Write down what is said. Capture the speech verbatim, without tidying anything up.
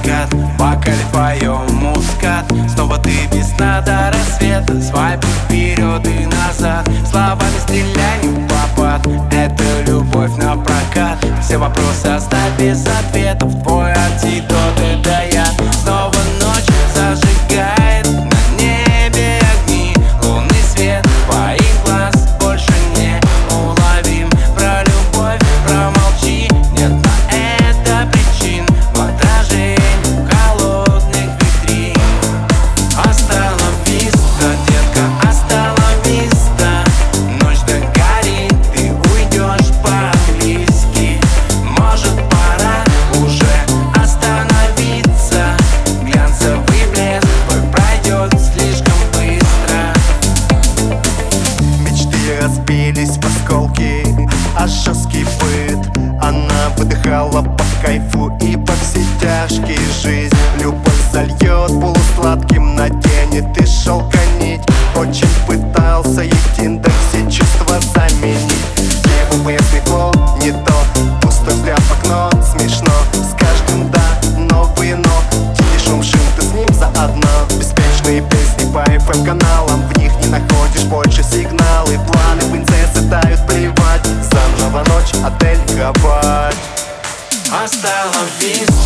закат, в бокале твоем мускат. Снова ты весна до рассвета, свайпы вперед и назад. Словами стреляй не в попад, это любовь на прокат. Все вопросы оставь без ответов, твой антидот — это я. Снова ночь зажигает на небе огни, лунный свет твоих глаз больше не уловим. Про любовь промолчи, нет на это причин. В отражении холодных витрин. Hasta la vista, детка, hasta la vista. Ночь догорит, ты уйдешь по-английски. Может, пора уже остановиться. Глянцевый блеск твой пройдет слишком быстро. Мечты разбились в осколки, а жесткий быт. Она выдыхала по кайфу и по все тяжкие жизнь. Любовь зальет полусладким, наденет и шелка нить. Очень пытался ей в Тиндер все чувства заменить. Небо блескло, не то, пустой взгляд в окно. Смешно, с каждым да, новые но. Тихий шум шин, ты с ним заодно. Беспечные песни по эф эм-каналам, в них не находишь больше сигналы. Планы принцессы тают, плевать. Заново ночь, отель, кровать. Hasta la vista.